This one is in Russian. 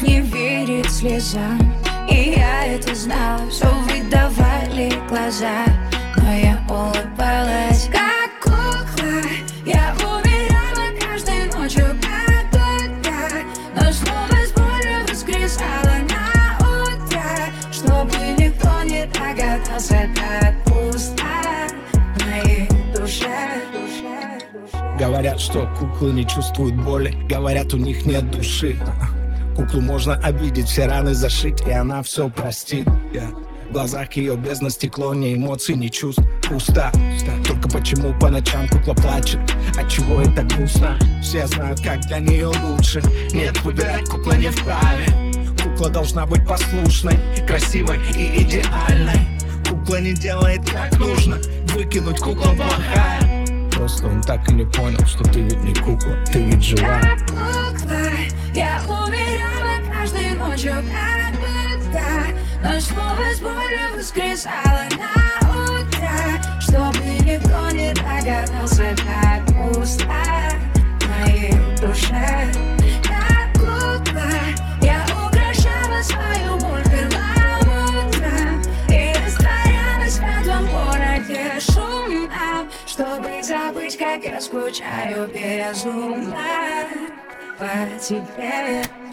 не верит слезам. И я это знала, все выдавали глаза. Но я улыбалась, как кукла. Я умирала каждой ночью, как тогда. Но снова с болью воскресала на утро, чтобы никто не догадался, как пусто в моей душе. Говорят, что куклы не чувствуют боли, говорят, у них нет души. Куклу можно обидеть, все раны зашить, и она все простит. В глазах ее бездна стекло, ни эмоций, ни чувств. Пусто. Только почему по ночам кукла плачет? Отчего это грустно? Все знают, как для нее лучше. Нет, выбирать кукла не вправе. Кукла должна быть послушной, красивой и идеальной. Кукла не делает как нужно, выкинуть кукла плохая. Просто он так и не понял, что ты ведь не кукла, ты ведь живая. Как кукла, я умирала каждой ночью, как тогда. Но снова с болью воскресала на утро, чтобы никто не догадался, как пусто в моей душе. Как кукла, я украшала свою боль перламутром и растворялась в этом городе шумном, чтобы забыть, как я скучаю безумно по тебе.